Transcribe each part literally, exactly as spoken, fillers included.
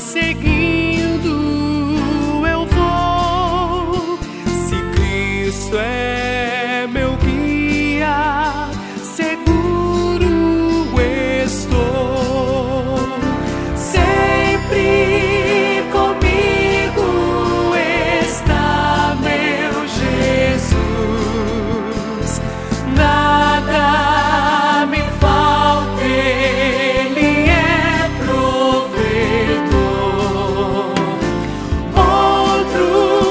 seguindo eu vou. Se Cristo é meu guia, seguro estou. Sempre comigo está meu Jesus. Nada me falta, Ele é provedor. Outro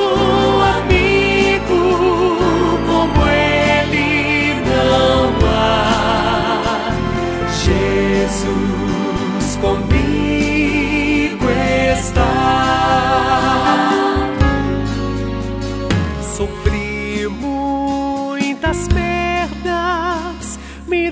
amigo como Ele não há. Jesus comigo está. Sofri muitas perdas, me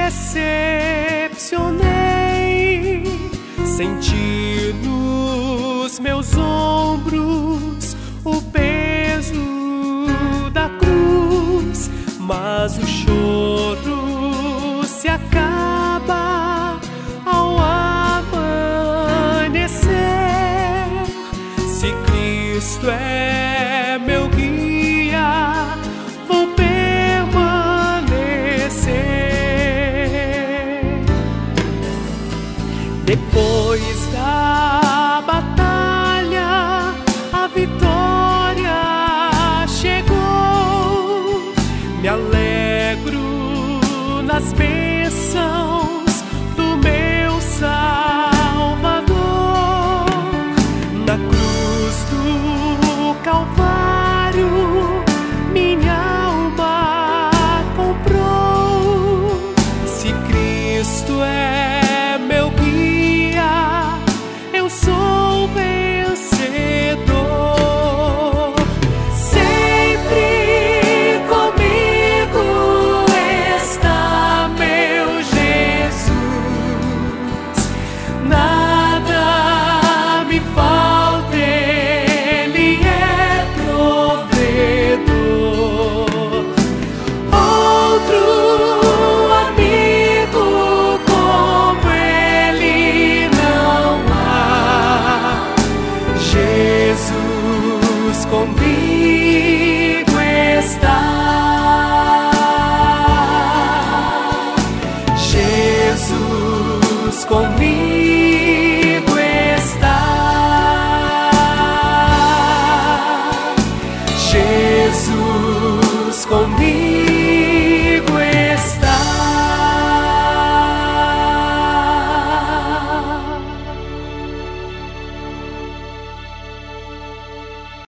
decepcionei, senti nos meus ombros o peso da cruz, mas o choro se acaba ao amanhecer. Se Cristo é meu guia, vou permanecer. Depois da batalha, a vitória chegou. Me alegro nas bênçãos do meu Salvador. Na cruz do Calvário, minha alma comprou. Se Cristo é meu guia, eu sou vencedor. Sempre comigo está meu Jesus. Nada me falta, Ele é provedor. Outro amigo como Ele não há. Jesus comigo